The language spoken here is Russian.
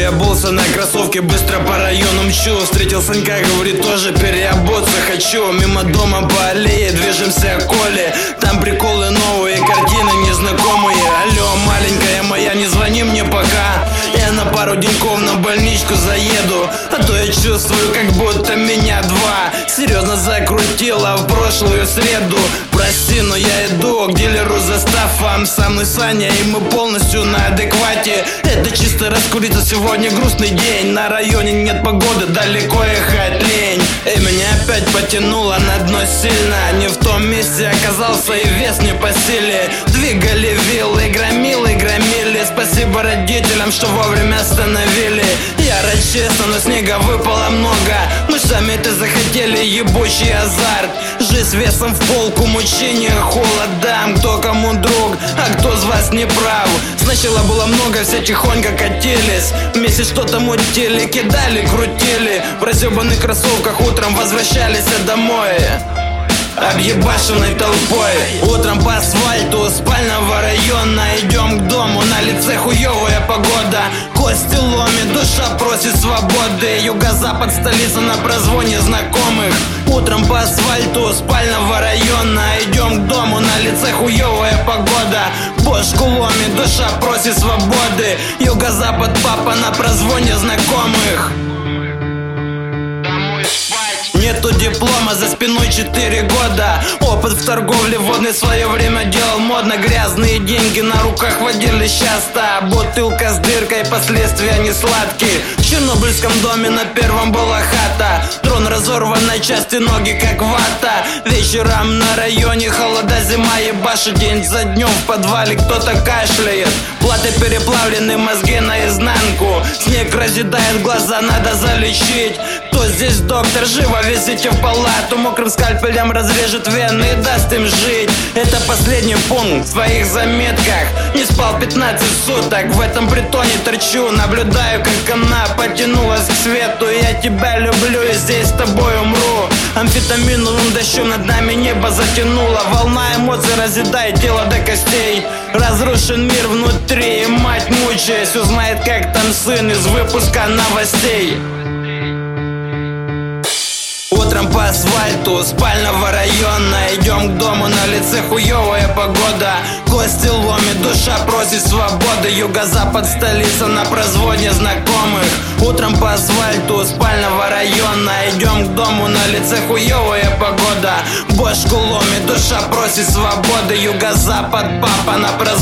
Переобулся на кроссовке, быстро по району мчу. Встретил Санька, говорит, тоже переобуться хочу. Мимо дома по аллее движемся к Коле. Там приколы новые, картины незнакомые. Алло, маленькая моя, не звони мне пока. Я на пару деньков на больничку заеду. А то я чувствую, как будто меня два. Серьезно закрутила в прошлую среду. Прости, но я иду к дилеру за стафом. Со мной Саня, и мы полностью на адеквате. Это чисто раскуриться, сегодня грустный день. На районе нет погоды, далеко ехать лень. И меня опять потянуло на дно сильно. Не в том месте оказался, и вес не по силе. Двигали виллы, громили. Спасибо родителям, что вовремя остановили. Яро честно, но снега выпало много. Мы сами это захотели, ебучий азарт. Жизнь весом в полку, мучения, холодам. Кто кому друг, а кто из вас не прав. Сначала было много, все тихонько катились. Вместе что-то мутили, кидали, крутили. В разъебанных кроссовках утром возвращались домой, объебашенной толпой. Утром по асфальту спального района идем к дому, на лице хуёвая погода. Кости ломит, душа просит свободы. Юго-запад, столица на прозвоне знакомых. Утром по асфальту спального района идем к дому, на лице хуёвая погода. Бошку ломит, душа просит свободы. Юго-запад, папа на прозвоне знакомых. Нету диплома, за спиной 4 года. Опыт в торговле водной в свое время делал модно. Грязные деньги на руках водились часто. Бутылка с дыркой, последствия не сладкие. В чернобыльском доме на первом была хата. Трон разорван на части, ноги как вата. Вечером на районе холода, зима ебашит. День за днем в подвале кто-то кашляет. Платы переплавлены, мозги наизнанку. Снег разъедает глаза, надо залечить. Кто здесь доктор? Живо везите в палату. Мокрым скальпелем разрежет вены и даст им жить. Это последний пункт в своих заметках. Не спал 15 суток, в этом притоне торчу. Наблюдаю, как она потянулась к свету. Я тебя люблю и здесь с тобой умру. Амфетаминовым дождем над нами небо затянуло. Волна эмоций разъедает тело до костей. Разрушен мир внутри, и мать, мучаясь, узнает, как там сын из выпуска новостей. Утром по асфальту спального района идем к дому, на лице хуёвая погода. Кости ломит, душа просит свободы. Юго-запад, столица на прозвоне знакомых. Утром по асфальту спального района идем к дому, на лице хуёвая погода. Бошку ломит, душа просит свободы. Юго-запад, папа на прозвоне